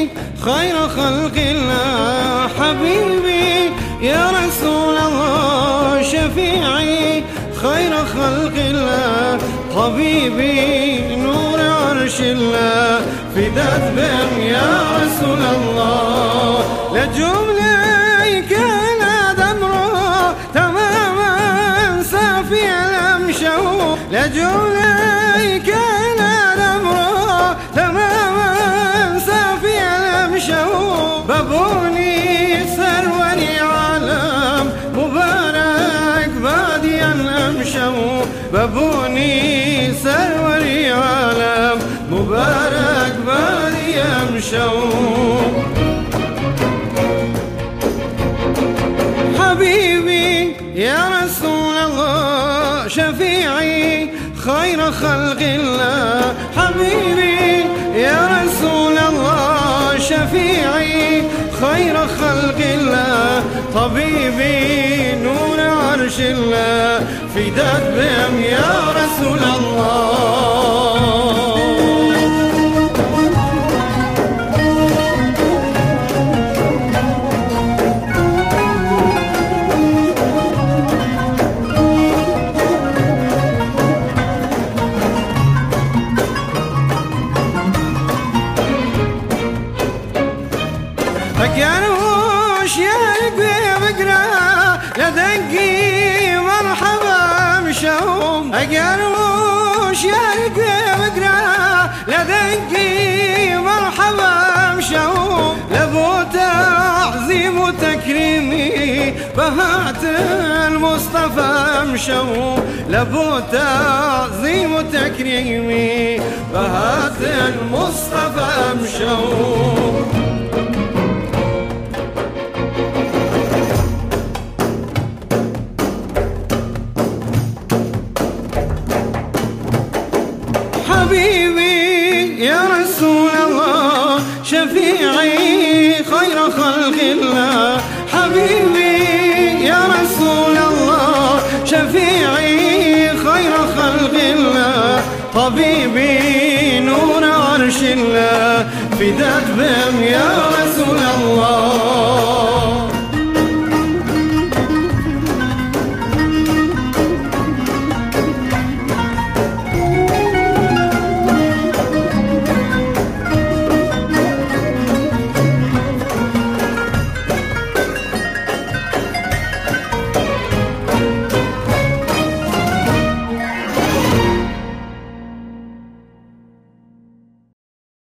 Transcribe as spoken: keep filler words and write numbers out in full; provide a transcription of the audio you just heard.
خير خلق الله، حبيبي يا رسول الله، شفيعي خير خلق الله، طبيبي نور عرش الله، فداك بهم يا رسول الله. لجملك لا دمره تماما صافي الأمشو، لجملك لا دمره تماما صافي الأمشو، بابوني سروري عالم مبارك بادي الأمشو، بابوني سروري عالم مبارك بادي أمشو. حبيبي يا رسول الله، شفيعي خير خلق الله، حبيبي يا رسول الله، شفيعي خير خلق الله، طبيبي نور عرش الله، فداك بهم يا رسول الله. فكروش يا القلب اقرا لدقي مرحبا مشوم، فكروش يا القلب اقرا لدقي مرحبا مشوم، لابو تعظيم وتكريمي بهات المصطفى مشوم، لابو تعظيم وتكريمي بهات المصطفى مشوم. حبيبي يا رسول الله، شفيعي خير خلق الله، حبيبي يا رسول الله، شفيعي خير خلق الله، طبيبي نور عرش الله، فداك بهم يا رسول الله.